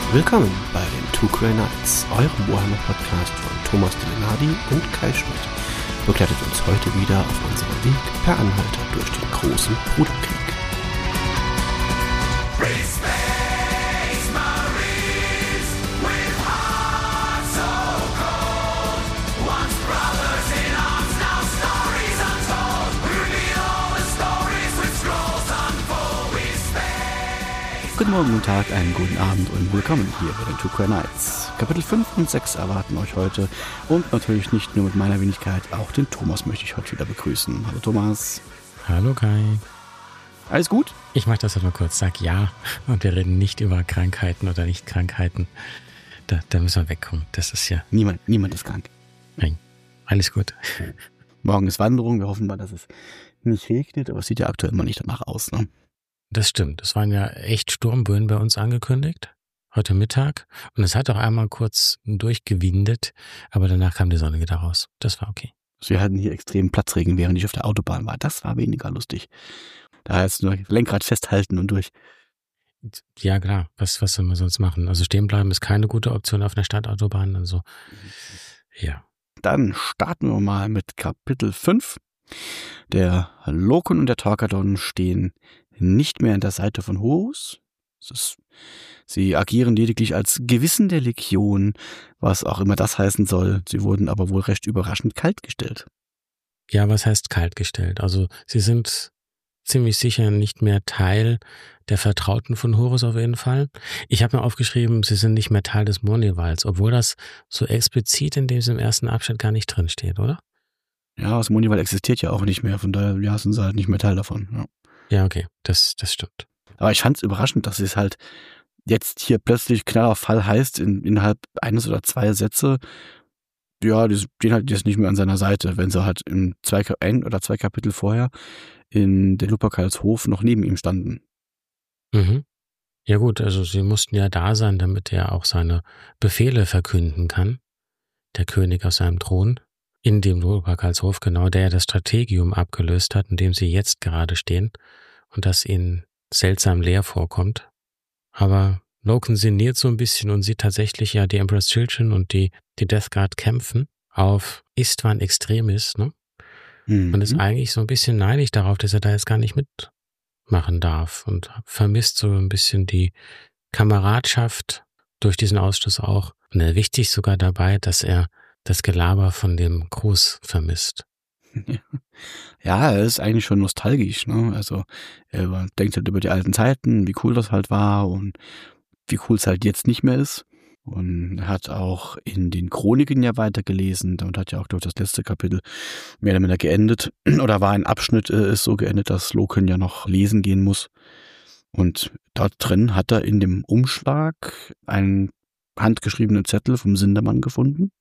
Willkommen bei den Two Grey Knights, eurem Warhammer-Podcast von Thomas Delenadi und Kai Schmidt. Begleitet uns heute wieder auf unserem Weg per Anhalter durch den großen Bruderkrieg. Guten Morgen, guten Tag, einen guten Abend und willkommen hier bei den Two Grey Knights. Kapitel 5 und 6 erwarten euch heute und natürlich nicht nur mit meiner Wenigkeit, auch den Thomas möchte ich heute wieder begrüßen. Hallo Thomas. Hallo Kai. Alles gut? Ich mache das halt mal kurz, sag ja und wir reden nicht über Krankheiten oder Nicht-Krankheiten. Da müssen wir wegkommen, das ist ja... Niemand ist krank. Nein, alles gut. Morgen ist Wanderung, wir hoffen mal, dass es nicht regnet, aber es sieht ja aktuell immer nicht danach aus, ne? Das stimmt. Es waren ja echt Sturmböen bei uns angekündigt, heute Mittag. Und es hat auch einmal kurz durchgewindet, aber danach kam die Sonne wieder raus. Das war okay. Wir hatten hier extremen Platzregen, während ich auf der Autobahn war. Das war weniger lustig. Da heißt nur Lenkrad festhalten und durch. Ja klar, was soll man sonst machen? Also stehen bleiben ist keine gute Option auf einer Stadtautobahn. Also ja. Dann starten wir mal mit Kapitel 5. Der Loken und der Tarkadon stehen nicht mehr an der Seite von Horus. Sie agieren lediglich als Gewissen der Legion, was auch immer das heißen soll. Sie wurden aber wohl recht überraschend kaltgestellt. Ja, was heißt kaltgestellt? Also sie sind ziemlich sicher nicht mehr Teil der Vertrauten von Horus auf jeden Fall. Ich habe mir aufgeschrieben, sie sind nicht mehr Teil des Moniwalds, obwohl das so explizit in diesem ersten Abschnitt gar nicht drin steht, oder? Ja, das Moniwald existiert ja auch nicht mehr, von daher ja, sind sie halt nicht mehr Teil davon. Ja, okay, das stimmt. Aber ich fand es überraschend, dass es halt jetzt hier plötzlich knaller Fall heißt, innerhalb eines oder zwei Sätze, ja, die stehen halt jetzt nicht mehr an seiner Seite, wenn sie halt ein oder zwei Kapitel vorher in der Lupercals Hof noch neben ihm standen. Mhm. Ja gut, also sie mussten ja da sein, damit er auch seine Befehle verkünden kann, der König auf seinem Thron. In dem Lupercals Hof, genau, der das Strategium abgelöst hat, in dem sie jetzt gerade stehen und das ihnen seltsam leer vorkommt. Aber Loken sinniert so ein bisschen und sieht tatsächlich ja die Emperor's Children und die Death Guard kämpfen auf Istvan Extremis, ne? Mhm. Und ist eigentlich so ein bisschen neidisch darauf, dass er da jetzt gar nicht mitmachen darf und vermisst so ein bisschen die Kameradschaft durch diesen Ausschluss auch. Und wichtig sogar dabei, dass er das Gelaber von dem Gruß vermisst. Ja, er ist eigentlich schon nostalgisch, ne? Also er denkt halt über die alten Zeiten, wie cool das halt war und wie cool es halt jetzt nicht mehr ist. Und er hat auch in den Chroniken ja weitergelesen. Damit hat ja auch durch das letzte Kapitel mehr oder minder geendet. Oder war ein Abschnitt ist so geendet, dass Loken ja noch lesen gehen muss. Und dort drin hat er in dem Umschlag einen handgeschriebenen Zettel vom Sindermann gefunden,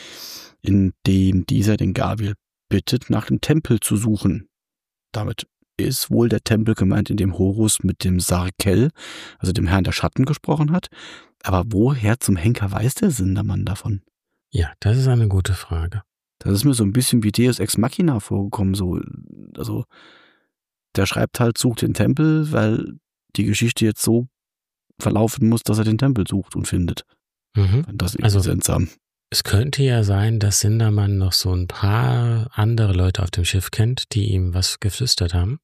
in dem dieser den Gaviel bittet, nach dem Tempel zu suchen. Damit ist wohl der Tempel gemeint, in dem Horus mit dem Sarkel, also dem Herrn der Schatten, gesprochen hat. Aber woher zum Henker weiß der Sindermann davon? Ja, das ist eine gute Frage. Das ist mir so ein bisschen wie Deus Ex Machina vorgekommen. Also der schreibt halt, sucht den Tempel, weil die Geschichte jetzt so verlaufen muss, dass er den Tempel sucht und findet. Und das ist irgendwie seltsam. Es könnte ja sein, dass Sindermann noch so ein paar andere Leute auf dem Schiff kennt, die ihm was geflüstert haben.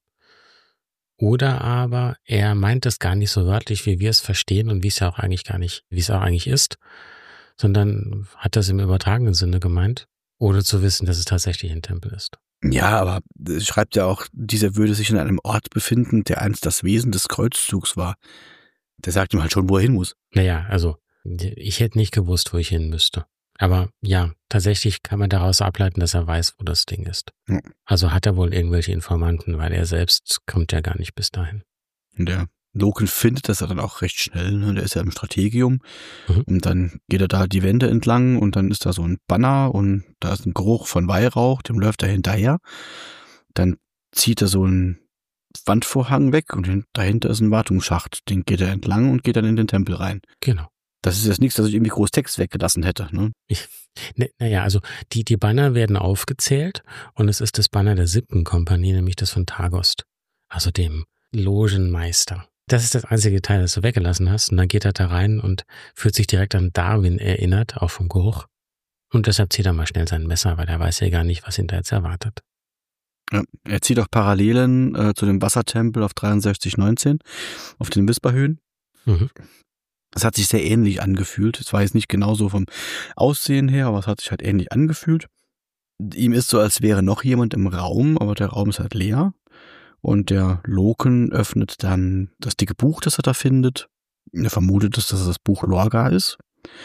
Oder aber er meint es gar nicht so wörtlich, wie wir es verstehen und wie es auch eigentlich ist, sondern hat das im übertragenen Sinne gemeint, ohne zu wissen, dass es tatsächlich ein Tempel ist. Ja, aber es schreibt ja auch, dieser würde sich in einem Ort befinden, der einst das Wesen des Kreuzzugs war. Der sagt ihm halt schon, wo er hin muss. Naja, also ich hätte nicht gewusst, wo ich hin müsste. Aber ja, tatsächlich kann man daraus ableiten, dass er weiß, wo das Ding ist. Ja. Also hat er wohl irgendwelche Informanten, weil er selbst kommt ja gar nicht bis dahin. Und der Loken findet das dann auch recht schnell, ne? Der ist ja im Strategium. Und dann geht er da die Wände entlang und dann ist da so ein Banner und da ist ein Geruch von Weihrauch, dem läuft er hinterher. Dann zieht er so einen Wandvorhang weg und dahinter ist ein Wartungsschacht. Den geht er entlang und geht dann in den Tempel rein. Genau. Das ist jetzt nichts, dass ich irgendwie groß Text weggelassen hätte, ne? Naja, also die Banner werden aufgezählt und es ist das Banner der 7. Kompanie, nämlich das von Targost, also dem Logenmeister. Das ist das einzige Teil, das du weggelassen hast. Und dann geht er da rein und fühlt sich direkt an Darwin erinnert, auch vom Geruch. Und deshalb zieht er mal schnell sein Messer, weil er weiß ja gar nicht, was ihn da jetzt erwartet. Ja, er zieht auch Parallelen zu dem Wassertempel auf 6319 auf den Wisperhöhen. Mhm. Es hat sich sehr ähnlich angefühlt. Es war jetzt nicht genauso vom Aussehen her, aber es hat sich halt ähnlich angefühlt. Ihm ist so, als wäre noch jemand im Raum, aber der Raum ist halt leer. Und der Loken öffnet dann das dicke Buch, das er da findet. Er vermutet, dass das Buch Lorga ist.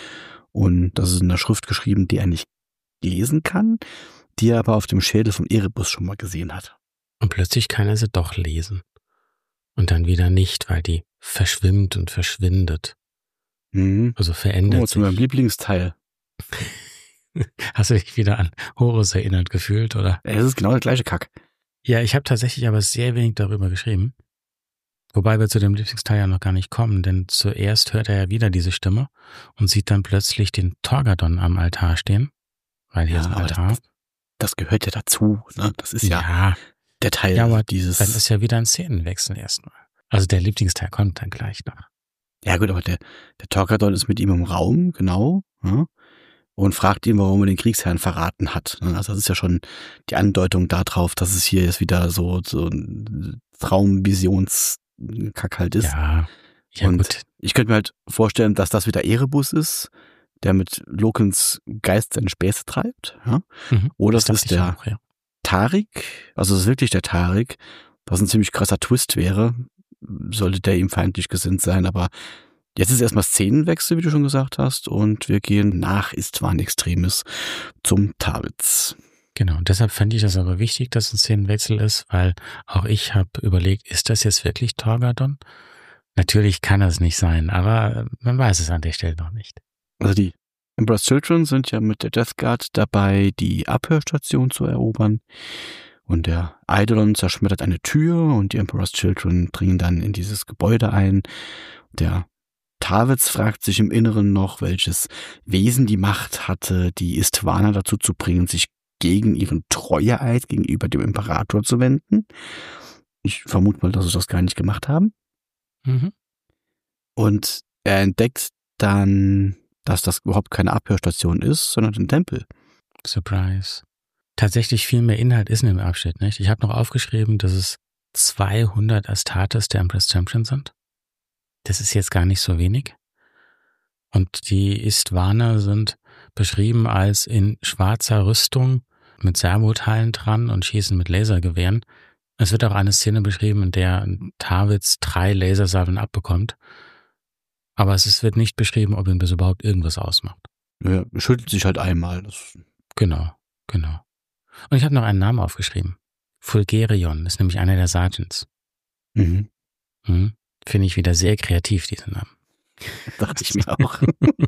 Und das ist in der Schrift geschrieben, die er nicht lesen kann, die er aber auf dem Schädel von Erebus schon mal gesehen hat. Und plötzlich kann er sie doch lesen. Und dann wieder nicht, weil die verschwimmt und verschwindet. Mhm. Also verändert sich. Zu meinem Lieblingsteil. Hast du dich wieder an Horus erinnert gefühlt, oder? Es ist genau der gleiche Kack. Ja, ich habe tatsächlich aber sehr wenig darüber geschrieben. Wobei wir zu dem Lieblingsteil ja noch gar nicht kommen, denn zuerst hört er ja wieder diese Stimme und sieht dann plötzlich den Torgadon am Altar stehen. Weil hier ist ein Altar. Das gehört ja dazu, ne? Das ist ja der Teil dieses... Dann ist ja wieder ein Szenenwechsel erstmal. Also der Lieblingsteil kommt dann gleich noch. Ja gut, aber der Torgadon ist mit ihm im Raum, genau, ja, und fragt ihn, warum er den Kriegsherrn verraten hat. Also das ist ja schon die Andeutung darauf, dass es hier jetzt wieder so ein Traumvisionskack halt ist. Ja, und gut. Ich könnte mir halt vorstellen, dass das wieder Erebus ist, der mit Lokens Geist seine Späße treibt. Ja? Oder das ist der auch, ja. Tariq, also es ist wirklich der Tariq, was ein ziemlich krasser Twist wäre, sollte der ihm feindlich gesinnt sein, aber jetzt ist erstmal Szenenwechsel, wie du schon gesagt hast, und wir gehen nach Istvan Extremis zum Tawitz. Genau, und deshalb fand ich das aber wichtig, dass ein Szenenwechsel ist, weil auch ich habe überlegt, ist das jetzt wirklich Torgadon? Natürlich kann es nicht sein, aber man weiß es an der Stelle noch nicht. Also die Emperor's Children sind ja mit der Death Guard dabei, die Abhörstation zu erobern. Und der Eidolon zerschmettert eine Tür und die Emperor's Children dringen dann in dieses Gebäude ein. Der Tawitz fragt sich im Inneren noch, welches Wesen die Macht hatte, die Istvaner dazu zu bringen, sich gegen ihren Treueeid gegenüber dem Imperator zu wenden. Ich vermute mal, dass sie das gar nicht gemacht haben. Mhm. Und er entdeckt dann, dass das überhaupt keine Abhörstation ist, sondern ein Tempel. Surprise. Tatsächlich viel mehr Inhalt ist in dem Abschnitt, nicht? Ich habe noch aufgeschrieben, dass es 200 Astartes der Emperor's Champion sind. Das ist jetzt gar nicht so wenig. Und die Istvaner sind beschrieben als in schwarzer Rüstung mit Servoteilen dran und schießen mit Lasergewehren. Es wird auch eine Szene beschrieben, in der Tawitz 3 Lasersalven abbekommt. Aber wird nicht beschrieben, ob ihm das überhaupt irgendwas ausmacht. Ja, schüttelt sich halt einmal. Genau. Und ich habe noch einen Namen aufgeschrieben. Fulgerion ist nämlich einer der Sergeants. Mhm. Finde ich wieder sehr kreativ, diesen Namen. Dachte ich mir auch.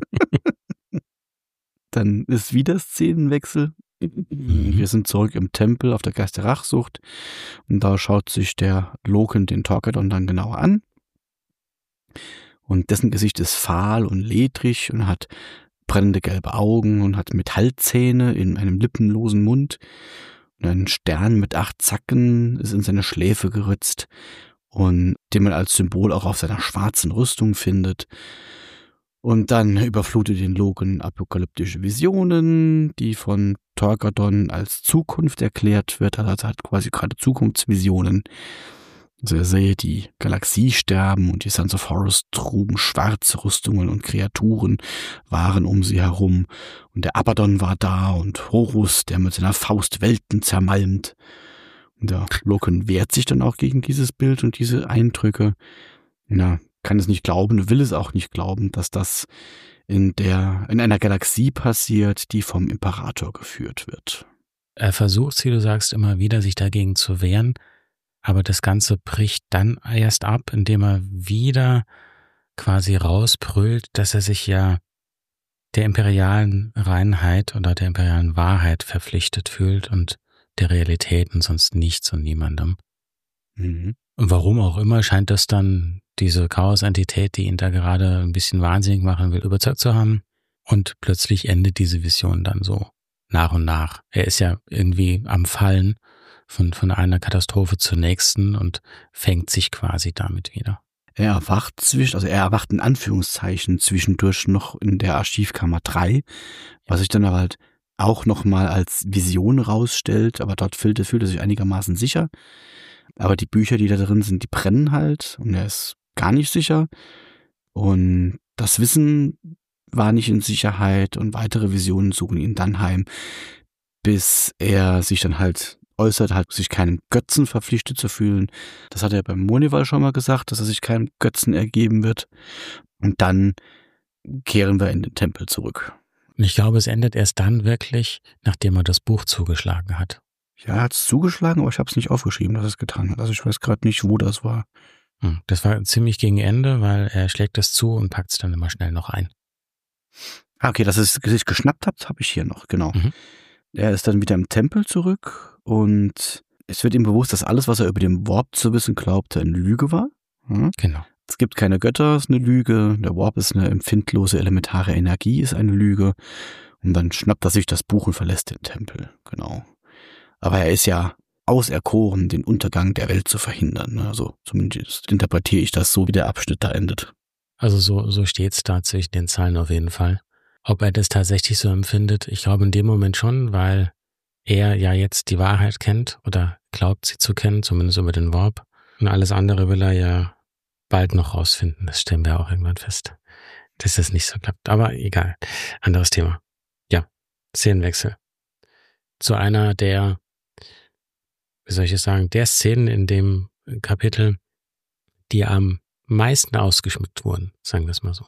Dann ist wieder Szenenwechsel. Wir sind zurück im Tempel auf der Geist der Rachsucht. Und da schaut sich der Loken den Torgadon dann genauer an. Und dessen Gesicht ist fahl und ledrig und hat brennende gelbe Augen und hat Metallzähne in einem lippenlosen Mund. Und ein Stern mit 8 Zacken ist in seine Schläfe geritzt und den man als Symbol auch auf seiner schwarzen Rüstung findet. Und dann überflutet den Loken apokalyptische Visionen, die von Torgadon als Zukunft erklärt wird. Also er hat quasi gerade Zukunftsvisionen. Also er sehe die Galaxie sterben und die Sons of Horus trugen schwarze Rüstungen und Kreaturen waren um sie herum. Und der Abaddon war da und Horus, der mit seiner Faust Welten zermalmt. Und der Loken wehrt sich dann auch gegen dieses Bild und diese Eindrücke. Ja, kann es nicht glauben, will es auch nicht glauben, dass das in einer Galaxie passiert, die vom Imperator geführt wird. Er versucht, wie du sagst, immer wieder sich dagegen zu wehren. Aber das Ganze bricht dann erst ab, indem er wieder quasi rausbrüllt, dass er sich ja der imperialen Reinheit oder der imperialen Wahrheit verpflichtet fühlt und der Realität und sonst nichts und niemandem. Mhm. Und warum auch immer scheint das dann diese Chaos-Entität, die ihn da gerade ein bisschen wahnsinnig machen will, überzeugt zu haben. Und plötzlich endet diese Vision dann so nach und nach. Er ist ja irgendwie am Fallen von einer Katastrophe zur nächsten und fängt sich quasi damit wieder. er erwacht in Anführungszeichen zwischendurch noch in der Archivkammer 3, was sich dann aber halt auch nochmal als Vision rausstellt, aber dort fühlt er sich einigermaßen sicher. Aber die Bücher, die da drin sind, die brennen halt und er ist gar nicht sicher. Und das Wissen war nicht in Sicherheit und weitere Visionen suchen ihn dann heim, bis er sich dann halt äußert, halt sich keinem Götzen verpflichtet zu fühlen. Das hat er beim Monival schon mal gesagt, dass er sich keinem Götzen ergeben wird. Und dann kehren wir in den Tempel zurück. Und ich glaube, es endet erst dann wirklich, nachdem er das Buch zugeschlagen hat. Ja, er hat es zugeschlagen, aber ich habe es nicht aufgeschrieben, dass er es getan hat. Also ich weiß gerade nicht, wo das war. Das war ziemlich gegen Ende, weil er schlägt es zu und packt es dann immer schnell noch ein. Okay, dass er es sich geschnappt hat, habe ich hier noch, genau. Mhm. Er ist dann wieder im Tempel zurück und es wird ihm bewusst, dass alles, was er über den Warp zu wissen glaubte, eine Lüge war. Ja? Genau. Es gibt keine Götter, ist eine Lüge. Der Warp ist eine empfindlose elementare Energie, ist eine Lüge. Und dann schnappt er sich das Buch und verlässt den Tempel. Genau. Aber er ist ja auserkoren, den Untergang der Welt zu verhindern. Also zumindest interpretiere ich das so, wie der Abschnitt da endet. Also so steht's da zwischen den Zeilen auf jeden Fall. Ob er das tatsächlich so empfindet, ich glaube in dem Moment schon, weil er ja jetzt die Wahrheit kennt oder glaubt sie zu kennen, zumindest über den Warp. Und alles andere will er ja bald noch rausfinden. Das stellen wir auch irgendwann fest, dass das nicht so klappt. Aber egal, anderes Thema. Ja, Szenenwechsel. Zu einer der, wie soll ich es sagen, der Szenen in dem Kapitel, die am meisten ausgeschmückt wurden, sagen wir es mal so.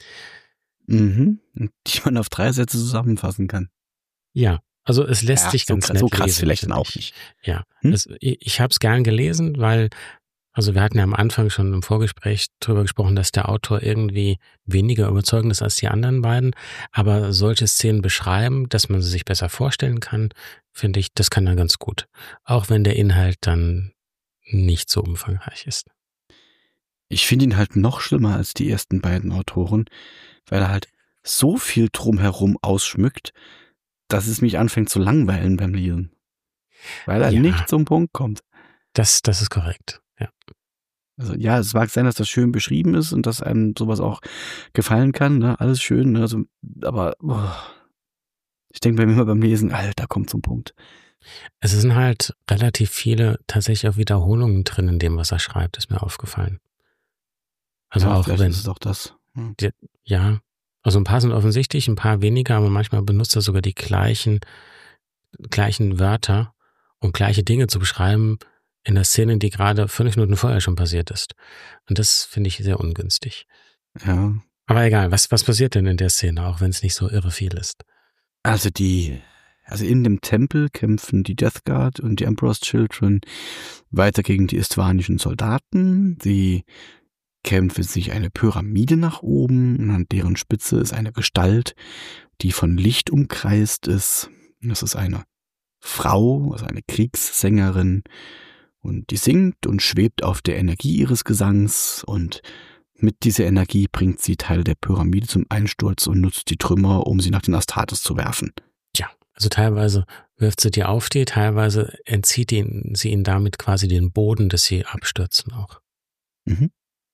Mhm. Die man auf 3 Sätze zusammenfassen kann. Ja, also es lässt sich ganz nett so krass lesen, vielleicht dann finde auch ich. nicht. Ja, ich habe es gern gelesen, weil, also wir hatten ja am Anfang schon im Vorgespräch drüber gesprochen, dass der Autor irgendwie weniger überzeugend ist als die anderen beiden, aber solche Szenen beschreiben, dass man sie sich besser vorstellen kann, finde ich, das kann er ganz gut. Auch wenn der Inhalt dann nicht so umfangreich ist. Ich finde ihn halt noch schlimmer als die ersten beiden Autoren, weil er halt so viel drumherum ausschmückt, dass es mich anfängt zu langweilen beim Lesen. Weil er nicht zum Punkt kommt. Das ist korrekt, ja. Also ja, es mag sein, dass das schön beschrieben ist und dass einem sowas auch gefallen kann, ne? Alles schön, ne? Also, aber ich denke bei mir immer beim Lesen, Alter, kommt zum Punkt. Es sind halt relativ viele tatsächlich auch Wiederholungen drin in dem, was er schreibt, ist mir aufgefallen. Also ja, auch vielleicht wenn ist es auch das. Ja, also ein paar sind offensichtlich, ein paar weniger, aber manchmal benutzt er sogar die gleichen Wörter, um gleiche Dinge zu beschreiben in der Szene, die gerade 5 Minuten vorher schon passiert ist. Und das finde ich sehr ungünstig. Ja. Aber egal, was passiert denn in der Szene, auch wenn es nicht so irre viel ist? Also in dem Tempel kämpfen die Death Guard und die Emperor's Children weiter gegen die istvanischen Soldaten. Sie kämpfen sich eine Pyramide nach oben und an deren Spitze ist eine Gestalt, die von Licht umkreist ist. Das ist eine Frau, also eine Kriegssängerin, und die singt und schwebt auf der Energie ihres Gesangs, und mit dieser Energie bringt sie Teile der Pyramide zum Einsturz und nutzt die Trümmer, um sie nach den Astartes zu werfen. Ja, also teilweise wirft sie die auf die, teilweise entzieht sie ihnen damit quasi den Boden, dass sie abstürzen auch. Mhm.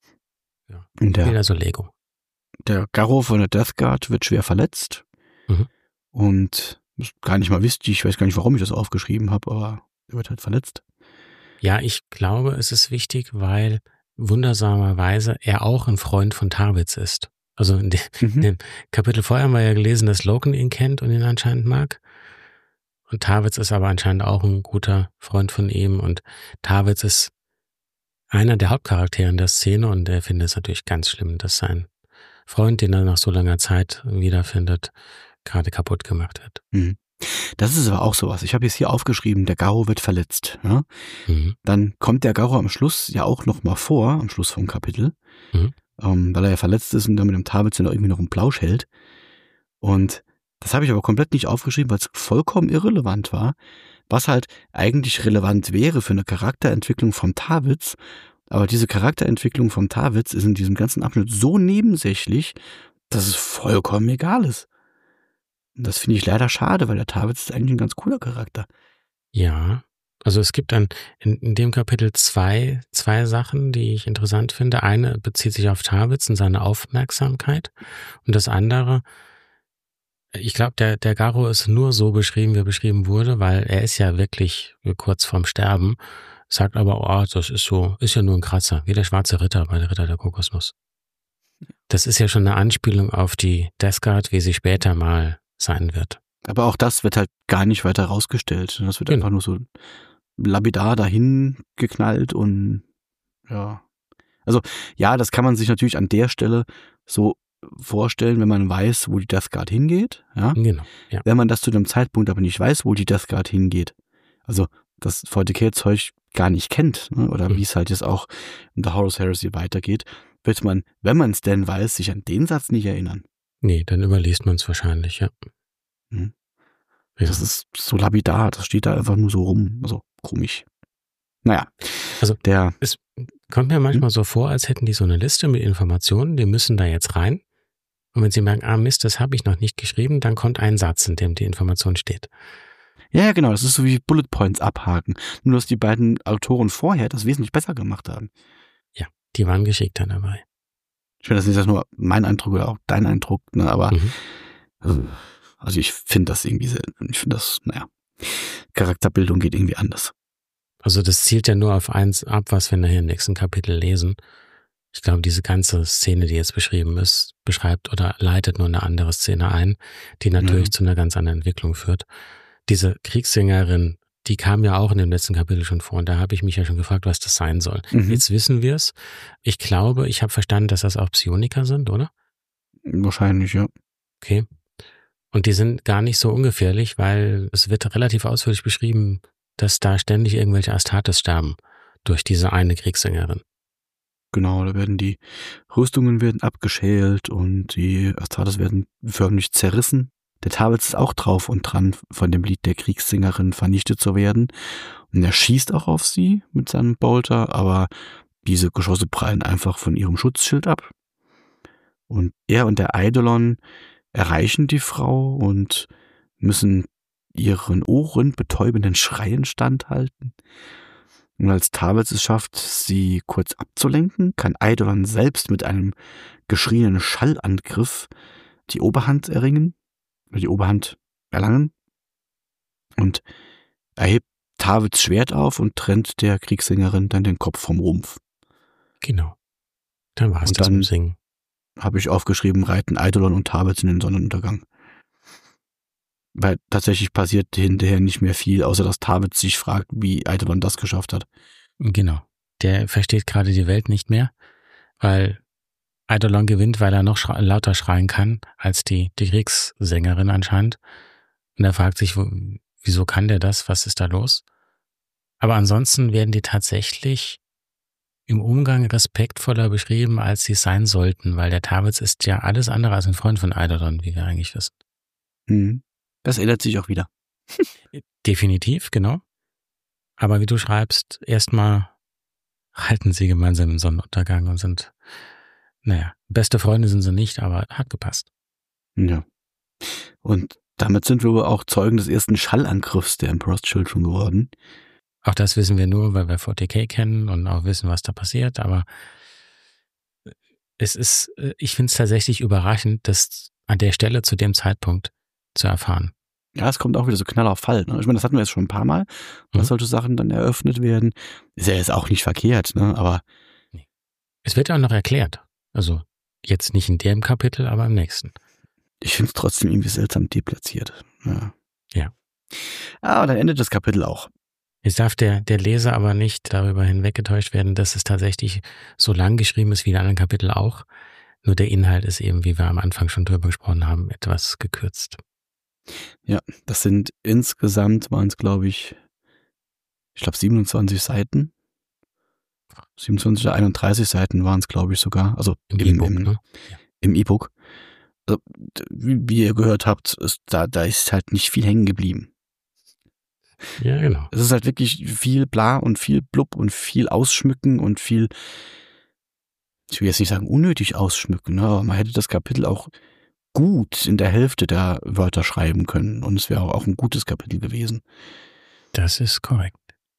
Ja, Und also Lego. Der Garro von der Death Guard wird schwer verletzt. Mhm. Und das ist gar nicht mal wichtig, ich weiß gar nicht, warum ich das aufgeschrieben habe, aber er wird halt verletzt. Ja, ich glaube, es ist wichtig, weil wundersamerweise er auch ein Freund von Tarwitz ist. Also in dem Kapitel vorher haben wir ja gelesen, dass Loken ihn kennt und ihn anscheinend mag. Und Tarwitz ist aber anscheinend auch ein guter Freund von ihm. Und Tarwitz ist einer der Hauptcharaktere in der Szene und er findet es natürlich ganz schlimm, dass sein Freund, den er nach so langer Zeit wiederfindet, gerade kaputt gemacht wird. Mhm. Das ist aber auch sowas. Ich habe jetzt hier aufgeschrieben, der Garro wird verletzt. Ja? Mhm. Dann kommt der Garro am Schluss ja auch noch mal vor, am Schluss vom Kapitel, weil er ja verletzt ist und dann mit dem Tarwitz irgendwie noch einen Plausch hält. Und das habe ich aber komplett nicht aufgeschrieben, weil es vollkommen irrelevant war, was halt eigentlich relevant wäre für eine Charakterentwicklung vom Tarwitz. Aber diese Charakterentwicklung vom Tarwitz ist in diesem ganzen Abschnitt so nebensächlich, dass es vollkommen egal ist. Und das finde ich leider schade, weil der Tarwitz ist eigentlich ein ganz cooler Charakter. Ja, Also es gibt in dem Kapitel zwei Sachen, die ich interessant finde. Eine bezieht sich auf Tarwitz und seine Aufmerksamkeit. Und das andere, ich glaube, der Garo ist nur so beschrieben, wie er beschrieben wurde, weil er ist ja wirklich kurz vorm Sterben, sagt aber, oh, das ist ja nur ein Kratzer, wie der schwarze Ritter bei der Ritter der Kokosnuss. Das ist ja schon eine Anspielung auf die Death Guard, wie sie später mal sein wird. Aber auch das wird halt gar nicht weiter rausgestellt. Das wird einfach nur so lapidar dahin geknallt und ja. Also ja, das kann man sich natürlich an der Stelle so vorstellen, wenn man weiß, wo die Death Guard hingeht. Ja? Genau, ja. Wenn man das zu dem Zeitpunkt aber nicht weiß, wo die Death Guard hingeht, also das 40k-Zeug gar nicht kennt, ne? Oder wie es halt jetzt auch in der Horus Heresy weitergeht, wird man, wenn man es denn weiß, sich an den Satz nicht erinnern. Nee, dann überliest man es wahrscheinlich, ja. Ja. Das ist so lapidar, das steht da einfach nur so rum, so komisch. Naja. Also es kommt mir manchmal so vor, als hätten die so eine Liste mit Informationen, die müssen da jetzt rein. Und wenn sie merken, Mist, das habe ich noch nicht geschrieben, dann kommt ein Satz, in dem die Information steht. Ja, genau, das ist so wie Bullet Points abhaken. Nur, dass die beiden Autoren vorher das wesentlich besser gemacht haben. Ja, die waren geschickter dabei. Ich finde, das ist nicht nur mein Eindruck oder auch dein Eindruck, ne, aber also ich finde das irgendwie ich finde das, Charakterbildung geht irgendwie anders. Also das zielt ja nur auf eins ab, was wir nachher im nächsten Kapitel lesen. Ich glaube, diese ganze Szene, die jetzt beschrieben ist, beschreibt oder leitet nur eine andere Szene ein, die natürlich zu einer ganz anderen Entwicklung führt. Diese Kriegssängerin, die kam ja auch in dem letzten Kapitel schon vor und da habe ich mich ja schon gefragt, was das sein soll. Jetzt wissen wir es. Ich glaube, ich habe verstanden, dass das auch Psioniker sind, oder? Wahrscheinlich, ja. Okay. Und die sind gar nicht so ungefährlich, weil es wird relativ ausführlich beschrieben, dass da ständig irgendwelche Astartes sterben durch diese eine Kriegssängerin. Genau, da werden die Rüstungen abgeschält und die Astartes werden förmlich zerrissen. Der Tarwitz ist auch drauf und dran, von dem Lied der Kriegssängerin vernichtet zu werden. Und er schießt auch auf sie mit seinem Bolter, aber diese Geschosse prallen einfach von ihrem Schutzschild ab. Und er und der Eidolon erreichen die Frau und müssen ihren ohrenbetäubenden Schreien standhalten. Und als Tarwitz es schafft, sie kurz abzulenken, kann Eidolon selbst mit einem geschrienen Schallangriff die Oberhand erlangen und er hebt Tarwitz Schwert auf und trennt der Kriegssängerin dann den Kopf vom Rumpf. Genau. Dann war es das mit Singen. Habe ich aufgeschrieben, reiten Eidolon und Tarwitz in den Sonnenuntergang. Weil tatsächlich passiert hinterher nicht mehr viel, außer dass Tarwitz sich fragt, wie Eidolon das geschafft hat. Genau. Der versteht gerade die Welt nicht mehr, weil Eidolon gewinnt, weil er noch lauter schreien kann als die Kriegssängerin anscheinend. Und er fragt sich, wieso kann der das? Was ist da los? Aber ansonsten werden die tatsächlich im Umgang respektvoller beschrieben, als sie sein sollten, weil der Tarwitz ist ja alles andere als ein Freund von Eidolon, wie wir eigentlich wissen. Das ändert sich auch wieder. Definitiv, genau. Aber wie du schreibst, erstmal halten sie gemeinsam im Sonnenuntergang und sind, beste Freunde sind sie nicht, aber hat gepasst. Ja. Und damit sind wir aber auch Zeugen des ersten Schallangriffs der Emperor's Children geworden. Auch das wissen wir nur, weil wir 40k kennen und auch wissen, was da passiert, aber ich finde es tatsächlich überraschend, das an der Stelle zu dem Zeitpunkt zu erfahren. Ja, es kommt auch wieder so Knall auf Fall. Ne? Ich meine, das hatten wir jetzt schon ein paar Mal, dass solche Sachen dann eröffnet werden. Ist ja jetzt auch nicht verkehrt, ne? Aber es wird ja auch noch erklärt. Also jetzt nicht in dem Kapitel, aber im nächsten. Ich finde es trotzdem irgendwie seltsam deplatziert. Ja. Aber dann endet das Kapitel auch. Jetzt darf der Leser aber nicht darüber hinweggetäuscht werden, dass es tatsächlich so lang geschrieben ist wie die anderen Kapitel auch. Nur der Inhalt ist eben, wie wir am Anfang schon drüber gesprochen haben, etwas gekürzt. Ja, das sind insgesamt waren es, glaube ich 27 Seiten. 27 oder 31 Seiten waren es, glaube ich, sogar. Also im E-Book. Ne? Im E-Book. Also, wie ihr gehört habt, da ist halt nicht viel hängen geblieben. Ja, genau. Es ist halt wirklich viel bla und viel blub und viel ausschmücken und viel, ich will jetzt nicht sagen unnötig ausschmücken, ne, aber man hätte das Kapitel auch gut in der Hälfte der Wörter schreiben können und es wäre auch ein gutes Kapitel gewesen. Das ist korrekt.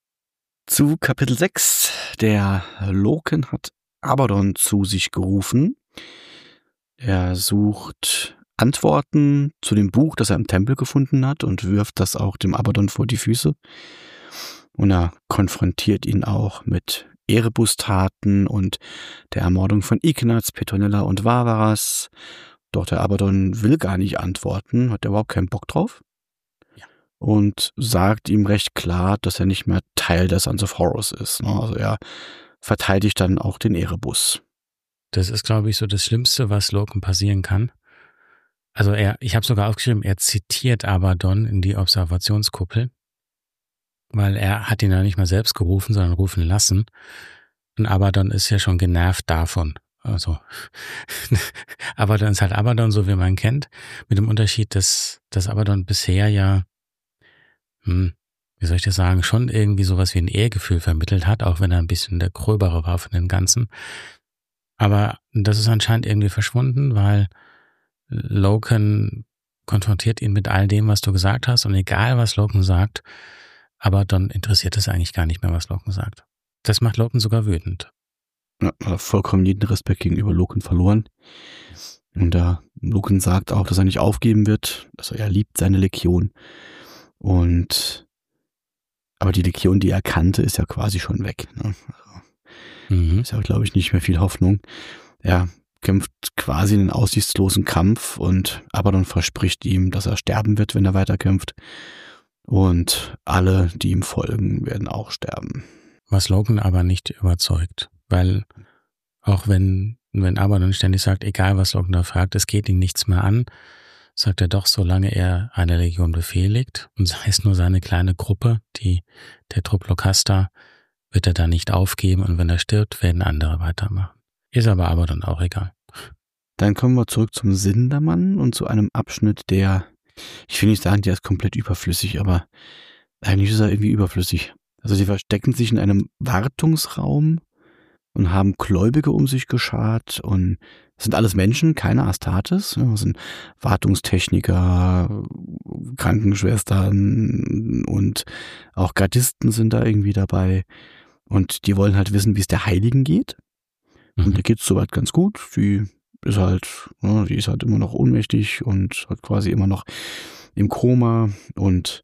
Zu Kapitel 6. Der Loken hat Abaddon zu sich gerufen. Er sucht Antworten zu dem Buch, das er im Tempel gefunden hat, und wirft das auch dem Abaddon vor die Füße. Und er konfrontiert ihn auch mit Erebus-Taten und der Ermordung von Ignaz, Petronella und Varvaras. Doch der Abaddon will gar nicht antworten, hat er überhaupt keinen Bock drauf. Ja. Und sagt ihm recht klar, dass er nicht mehr Teil der Sons of Horus ist. Also er verteidigt dann auch den Erebus. Das ist, glaube ich, so das Schlimmste, was Loken passieren kann. Also ich habe sogar aufgeschrieben, er zitiert Abaddon in die Observationskuppel, weil er hat ihn ja nicht mal selbst gerufen, sondern rufen lassen. Und Abaddon ist ja schon genervt davon. Also Abaddon ist halt Abaddon, so wie man kennt, mit dem Unterschied, dass Abaddon bisher ja, wie soll ich das sagen, schon irgendwie sowas wie ein Ehrgefühl vermittelt hat, auch wenn er ein bisschen der Gröbere war von dem Ganzen. Aber das ist anscheinend irgendwie verschwunden, weil Loken konfrontiert ihn mit all dem, was du gesagt hast, und egal, was Loken sagt, Abaddon interessiert es eigentlich gar nicht mehr, was Loken sagt. Das macht Loken sogar wütend. Ja, er hat vollkommen jeden Respekt gegenüber Loken verloren. Und Loken sagt auch, dass er nicht aufgeben wird. Also er liebt seine Legion. Aber die Legion, die er kannte, ist ja quasi schon weg. Ne? Also, ist ja, glaube ich, nicht mehr viel Hoffnung. Er kämpft quasi einen aussichtslosen Kampf und Abaddon verspricht ihm, dass er sterben wird, wenn er weiterkämpft. Und alle, die ihm folgen, werden auch sterben. Was Loken aber nicht überzeugt, weil auch wenn Abaddon ständig sagt, egal was Loken da fragt, es geht ihn nichts mehr an, sagt er doch, solange er eine Legion befehligt, und sei es nur seine kleine Gruppe, der Trupp Locusta, wird er da nicht aufgeben, und wenn er stirbt, werden andere weitermachen. Ist aber Abaddon auch egal. Dann kommen wir zurück zum Sindermann und zu einem Abschnitt, ich will nicht sagen, der ist komplett überflüssig, aber eigentlich ist er irgendwie überflüssig. Also sie verstecken sich in einem Wartungsraum und haben Gläubige um sich geschart, und das sind alles Menschen, keine Astartes. Das sind Wartungstechniker, Krankenschwestern und auch Gardisten sind da irgendwie dabei. Und die wollen halt wissen, wie es der Heiligen geht. Und da geht's soweit ganz gut. Die ist halt immer noch ohnmächtig und hat quasi immer noch im Koma, und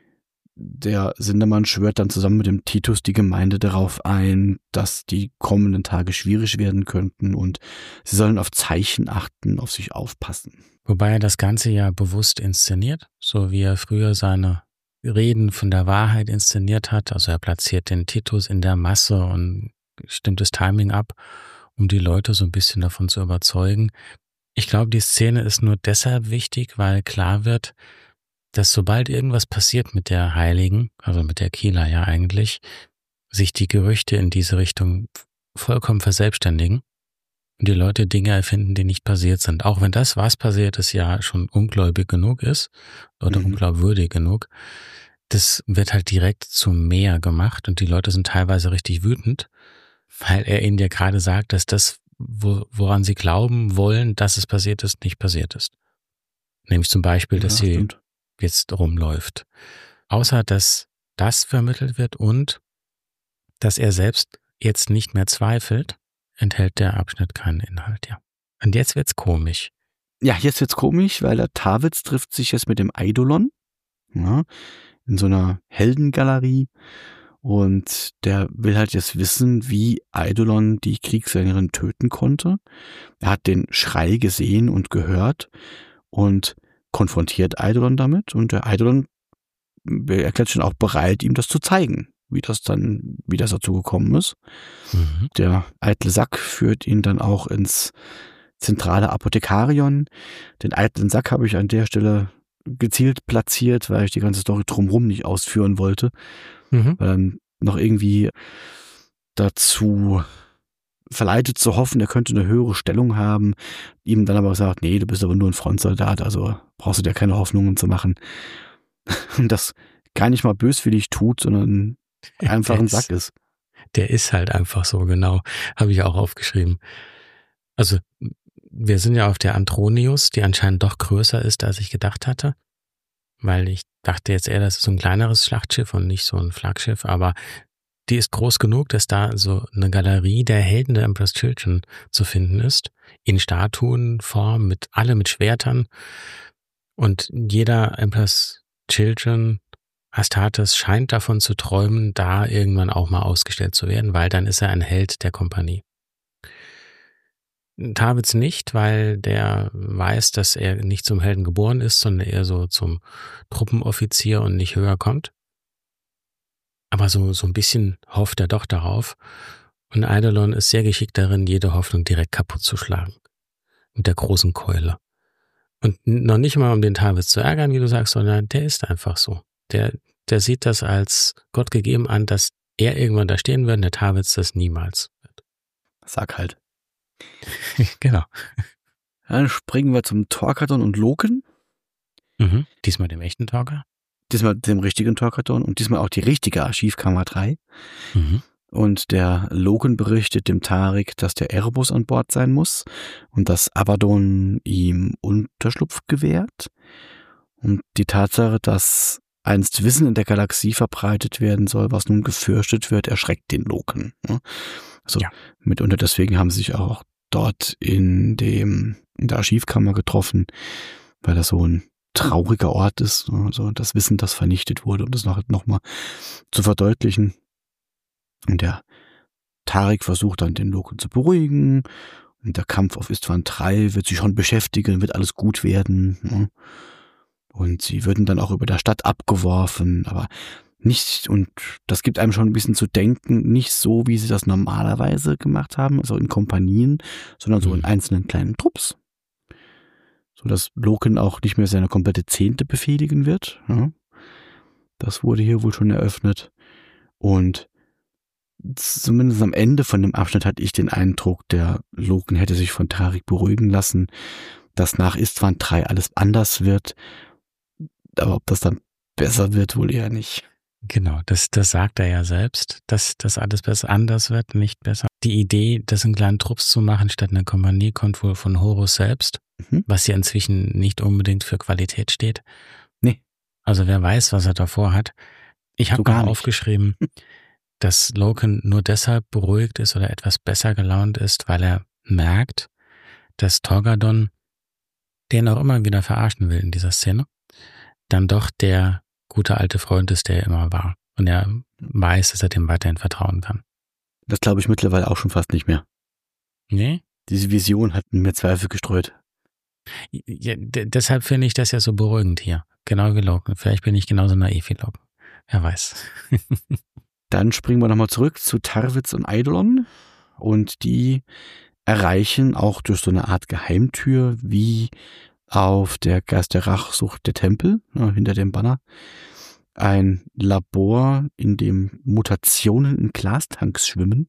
der Sindermann schwört dann zusammen mit dem Titus die Gemeinde darauf ein, dass die kommenden Tage schwierig werden könnten und sie sollen auf Zeichen achten, auf sich aufpassen. Wobei er das Ganze ja bewusst inszeniert, so wie er früher seine Reden von der Wahrheit inszeniert hat. Also er platziert den Titus in der Masse und stimmt das Timing ab, um die Leute so ein bisschen davon zu überzeugen. Ich glaube, die Szene ist nur deshalb wichtig, weil klar wird, dass sobald irgendwas passiert mit der Heiligen, also mit der Kila ja eigentlich, sich die Gerüchte in diese Richtung vollkommen verselbstständigen und die Leute Dinge erfinden, die nicht passiert sind. Auch wenn das, was passiert ist, ja schon ungläubig genug ist oder unglaubwürdig genug, das wird halt direkt zu mehr gemacht und die Leute sind teilweise richtig wütend, weil er ihnen ja gerade sagt, dass das, woran sie glauben wollen, dass es passiert ist, nicht passiert ist. Nämlich zum Beispiel, dass sie jetzt rumläuft. Außer, dass das vermittelt wird und dass er selbst jetzt nicht mehr zweifelt, enthält der Abschnitt keinen Inhalt, ja. Und jetzt wird's komisch. Ja, jetzt wird's komisch, weil der Tawitz trifft sich jetzt mit dem Eidolon, ja, in so einer Heldengalerie, und der will halt jetzt wissen, wie Eidolon die Kriegssängerin töten konnte. Er hat den Schrei gesehen und gehört und konfrontiert Eidolon damit, und der Eidolon erklärt schon auch bereit, ihm das zu zeigen, wie das dazu gekommen ist. Der eitle Sack führt ihn dann auch ins zentrale Apothekarion. Den eitlen Sack habe ich an der Stelle gezielt platziert, weil ich die ganze Story drumherum nicht ausführen wollte, weil dann noch irgendwie dazu verleitet zu hoffen, er könnte eine höhere Stellung haben, ihm dann aber gesagt, nee, du bist aber nur ein Frontsoldat, also brauchst du dir keine Hoffnungen zu machen. Und das gar nicht mal böswillig tut, sondern einfach ein Sack ist. Der ist halt einfach so, genau. Habe ich auch aufgeschrieben. Also wir sind ja auf der Antronius, die anscheinend doch größer ist, als ich gedacht hatte. Weil ich dachte jetzt eher, das ist so ein kleineres Schlachtschiff und nicht so ein Flaggschiff, aber die ist groß genug, dass da so eine Galerie der Helden der Emperor's Children zu finden ist. In Statuenform, mit Schwertern. Und jeder Emperor's Children Astartes scheint davon zu träumen, da irgendwann auch mal ausgestellt zu werden, weil dann ist er ein Held der Kompanie. Tarwitz nicht, weil der weiß, dass er nicht zum Helden geboren ist, sondern eher so zum Truppenoffizier und nicht höher kommt. Aber so ein bisschen hofft er doch darauf. Und Eidolon ist sehr geschickt darin, jede Hoffnung direkt kaputt zu schlagen. Mit der großen Keule. Und noch nicht mal, um den Tarwitz zu ärgern, wie du sagst, sondern der ist einfach so. Der sieht das als Gott gegeben an, dass er irgendwann da stehen wird, der Tarwitz das niemals wird. Sag halt. Genau. Dann springen wir zum Torkadon und Loken. Diesmal dem echten Torga. Diesmal dem richtigen Torkadon und diesmal auch die richtige Archivkammer 3. Und der Loken berichtet dem Tariq, dass der Erebus an Bord sein muss und dass Abaddon ihm Unterschlupf gewährt. Und die Tatsache, dass einst Wissen in der Galaxie verbreitet werden soll, was nun gefürchtet wird, erschreckt den Loken. Also mitunter deswegen haben sie sich auch dort in der Archivkammer getroffen, weil das so ein trauriger Ort ist, also das Wissen, das vernichtet wurde, um das noch mal zu verdeutlichen. Und der Tariq versucht dann, den Loken zu beruhigen. Und der Kampf auf Istvan 3 wird sie schon beschäftigen, wird alles gut werden. Und sie würden dann auch über der Stadt abgeworfen, aber nicht, und das gibt einem schon ein bisschen zu denken, nicht so, wie sie das normalerweise gemacht haben, also in Kompanien, sondern so in einzelnen kleinen Trupps. So dass Loken auch nicht mehr seine komplette Zehnte befehligen wird. Ja. Das wurde hier wohl schon eröffnet. Und zumindest am Ende von dem Abschnitt hatte ich den Eindruck, der Loken hätte sich von Tariq beruhigen lassen, dass nach Istvan 3 alles anders wird. Aber ob das dann besser wird, wohl eher nicht. Genau, das sagt er ja selbst, dass das alles besser anders wird, nicht besser. Die Idee, das in kleinen Trupps zu machen statt einer Kompanie, kommt wohl von Horus selbst, was ja inzwischen nicht unbedingt für Qualität steht. Nee. Also wer weiß, was er davor hat. Ich habe mal aufgeschrieben, dass Loken nur deshalb beruhigt ist oder etwas besser gelaunt ist, weil er merkt, dass Torgadon, den auch immer wieder verarschen will in dieser Szene, dann doch der gute alte Freund ist, der er immer war. Und er weiß, dass er dem weiterhin vertrauen kann. Das glaube ich mittlerweile auch schon fast nicht mehr. Nee? Diese Vision hat mir Zweifel gestreut. Ja, deshalb finde ich das ja so beruhigend hier. Genau wie Loken. Vielleicht bin ich genauso naiv wie Loken. Wer weiß. Dann springen wir nochmal zurück zu Tarwitz und Eidolon. Und die erreichen auch durch so eine Art Geheimtür, wie auf der Geist der Rachsucht der Tempel, hinter dem Banner, ein Labor, in dem Mutationen in Glastanks schwimmen.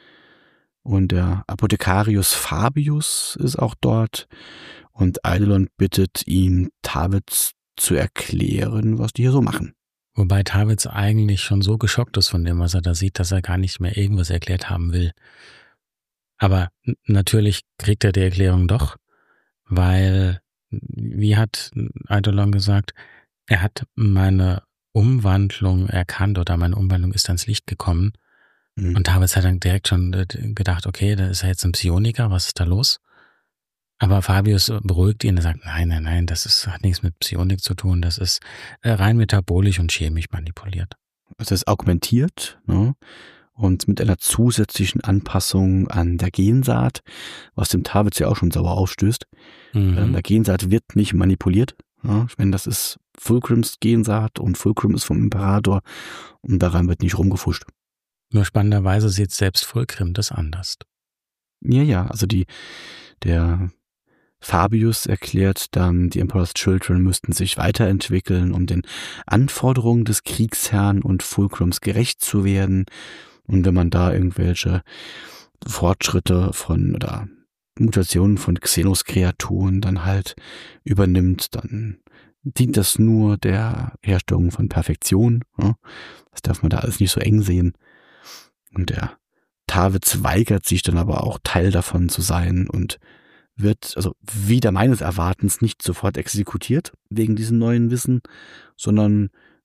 Und der Apothekarius Fabius ist auch dort. Und Eidolon bittet ihn, Tarwitz zu erklären, was die hier so machen. Wobei Tarwitz eigentlich schon so geschockt ist von dem, was er da sieht, dass er gar nicht mehr irgendwas erklärt haben will. Aber natürlich kriegt er die Erklärung doch, weil, wie hat Eidolon gesagt, er hat meine Umwandlung erkannt oder meine Umwandlung ist ans Licht gekommen. Und Tarwitz hat dann direkt schon gedacht, okay, da ist er jetzt ein Psioniker, was ist da los? Aber Fabius beruhigt ihn, er sagt, nein, das hat nichts mit Psionik zu tun, das ist rein metabolisch und chemisch manipuliert. Also es ist augmentiert, ne? Und mit einer zusätzlichen Anpassung an der Gensaat, was dem Tarwitz ja auch schon sauer aufstößt. Der Gensaat wird nicht manipuliert. Ja? Ich meine, das ist Fulcrums Gensaat und Fulcrum ist vom Imperator und daran wird nicht rumgefuscht. Nur spannenderweise sieht selbst Fulcrum das anders. Ja, also der Fabius erklärt dann, die Emperor's Children müssten sich weiterentwickeln, um den Anforderungen des Kriegsherrn und Fulcrums gerecht zu werden. Und wenn man da irgendwelche Fortschritte oder Mutationen von Xenos-Kreaturen dann halt übernimmt, dann dient das nur der Herstellung von Perfektion. Ja? Das darf man da alles nicht so eng sehen. Und der Tarwitz weigert sich dann aber auch Teil davon zu sein und wird, also wieder meines Erwartens, nicht sofort exekutiert wegen diesem neuen Wissen, sondern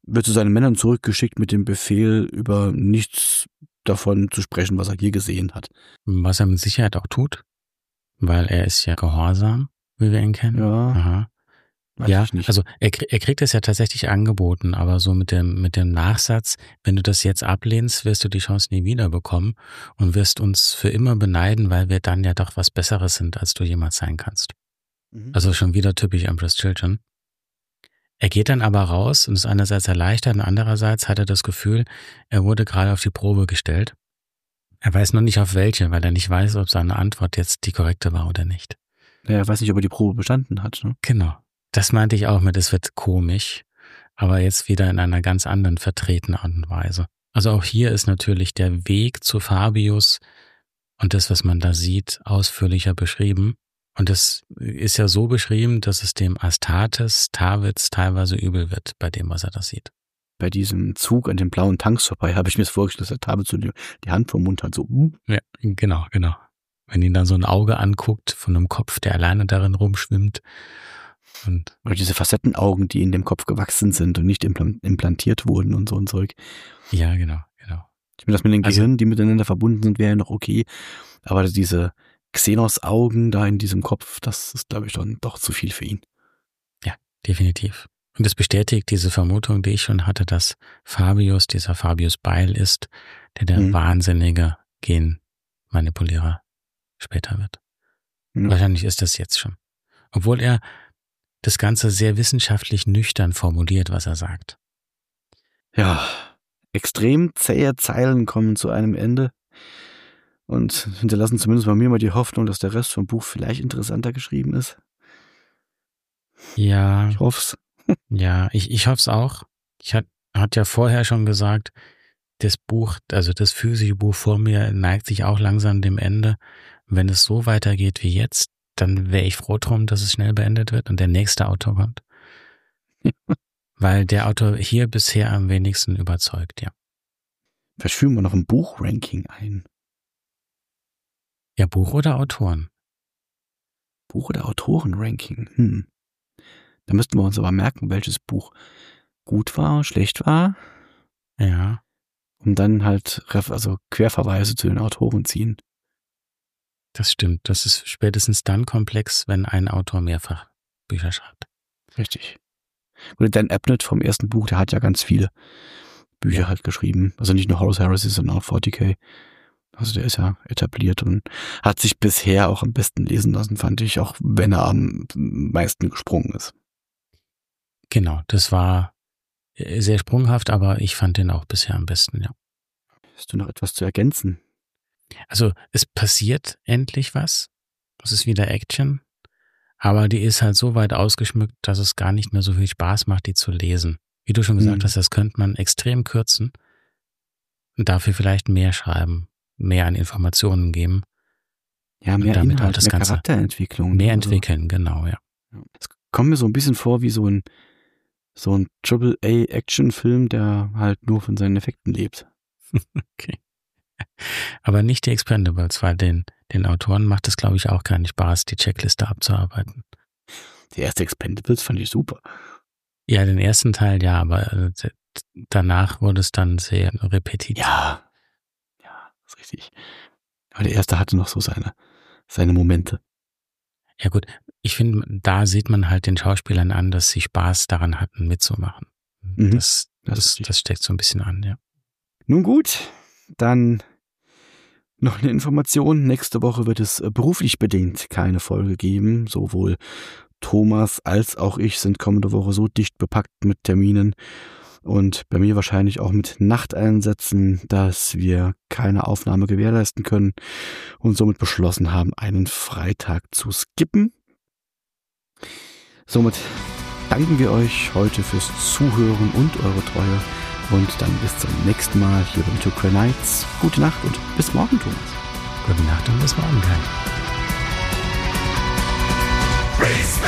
wird zu seinen Männern zurückgeschickt mit dem Befehl, über nichts davon zu sprechen, was er hier gesehen hat. Was er mit Sicherheit auch tut, weil er ist ja gehorsam, wie wir ihn kennen. Ja. Aha. Ja, also er kriegt es ja tatsächlich angeboten, aber so mit dem Nachsatz, wenn du das jetzt ablehnst, wirst du die Chance nie wieder bekommen und wirst uns für immer beneiden, weil wir dann ja doch was Besseres sind, als du jemals sein kannst. Also schon wieder typisch Emperor's Children. Er geht dann aber raus und ist einerseits erleichtert und andererseits hat er das Gefühl, er wurde gerade auf die Probe gestellt. Er weiß nur nicht auf welche, weil er nicht weiß, ob seine Antwort jetzt die korrekte war oder nicht. Ja, er weiß nicht, ob er die Probe bestanden hat. Ne? Genau. Das meinte ich auch mit, es wird komisch, aber jetzt wieder in einer ganz anderen vertretenen Art und Weise. Also auch hier ist natürlich der Weg zu Fabius und das, was man da sieht, ausführlicher beschrieben. Und es ist ja so beschrieben, dass es dem Astartes Tarwitz teilweise übel wird bei dem, was er da sieht. Bei diesem Zug an den blauen Tanks vorbei habe ich mir das vorgestellt, dass der Tarwitz so die Hand vom Mund hat, so. Ja, genau. Wenn ihn dann so ein Auge anguckt von einem Kopf, der alleine darin rumschwimmt. Oder diese Facettenaugen, die in dem Kopf gewachsen sind und nicht implantiert wurden und so ein Zeug. Ja, genau. Ich meine, das mit den Gehirnen, die miteinander verbunden sind, wäre ja noch okay. Aber diese Xenos-Augen da in diesem Kopf, das ist, glaube ich, dann doch zu viel für ihn. Ja, definitiv. Und das bestätigt diese Vermutung, die ich schon hatte, dass Fabius dieser Fabius Beil ist, der wahnsinnige Genmanipulierer später wird. Ja. Wahrscheinlich ist das jetzt schon. Obwohl er das Ganze sehr wissenschaftlich nüchtern formuliert, was er sagt. Ja, extrem zähe Zeilen kommen zu einem Ende und hinterlassen zumindest bei mir mal die Hoffnung, dass der Rest vom Buch vielleicht interessanter geschrieben ist. Ja. Ich hoff's. Ja, ich hoffe es auch. Ich hatte ja vorher schon gesagt, das Buch, also das physische Buch vor mir neigt sich auch langsam dem Ende. Wenn es so weitergeht wie jetzt, dann wäre ich froh drum, dass es schnell beendet wird und der nächste Autor kommt. Weil der Autor hier bisher am wenigsten überzeugt, ja. Vielleicht führen wir noch ein Buchranking ein. Ja, Buch oder Autoren? Buch- oder Autorenranking? Da müssten wir uns aber merken, welches Buch gut war, schlecht war. Ja. Und dann halt Querverweise zu den Autoren ziehen. Das stimmt. Das ist spätestens dann komplex, wenn ein Autor mehrfach Bücher schreibt. Richtig. Und Dan Abnett vom ersten Buch, der hat ja ganz viele Bücher halt geschrieben. Also nicht nur Horus Heresy, sondern auch 40k. Also der ist ja etabliert und hat sich bisher auch am besten lesen lassen, fand ich, auch wenn er am meisten gesprungen ist. Genau, das war sehr sprunghaft, aber ich fand den auch bisher am besten, ja. Hast du noch etwas zu ergänzen? Also es passiert endlich was. Es ist wieder Action. Aber die ist halt so weit ausgeschmückt, dass es gar nicht mehr so viel Spaß macht, die zu lesen. Wie du schon gesagt hast, das könnte man extrem kürzen und dafür vielleicht mehr schreiben, mehr an Informationen geben. Ja, mehr damit Inhalt, auch das mehr Ganze Charakterentwicklung. Mehr entwickeln, genau, ja. Es kommt mir so ein bisschen vor wie so ein Triple-A-Action-Film, der halt nur von seinen Effekten lebt. Okay. Aber nicht die Expendables, weil den Autoren macht es, glaube ich, auch keinen Spaß, die Checkliste abzuarbeiten. Die erste Expendables fand ich super. Ja, den ersten Teil ja, aber danach wurde es dann sehr repetitiv. Ja, ist richtig. Aber der erste hatte noch so seine Momente. Ja gut, ich finde, da sieht man halt den Schauspielern an, dass sie Spaß daran hatten, mitzumachen. Das steckt so ein bisschen an, ja. Nun gut, dann noch eine Information. Nächste Woche wird es beruflich bedingt keine Folge geben. Sowohl Thomas als auch ich sind kommende Woche so dicht bepackt mit Terminen und bei mir wahrscheinlich auch mit Nachteinsätzen, dass wir keine Aufnahme gewährleisten können und somit beschlossen haben, einen Freitag zu skippen. Somit danken wir euch heute fürs Zuhören und eure Treue. Und dann bis zum nächsten Mal hier beim Two Grey Knights. Gute Nacht und bis morgen, Thomas. Gute Nacht und bis morgen, Kai.